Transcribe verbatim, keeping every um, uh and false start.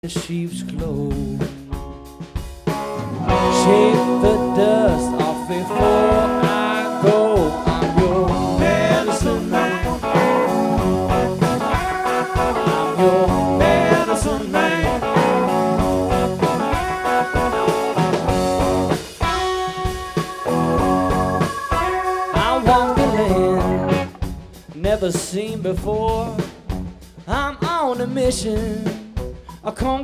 sheep's clothes. Shake the dust off before I go. I'm your medicine man. I'm your medicine man. I walk the land never seen before. I'm on a mission. I come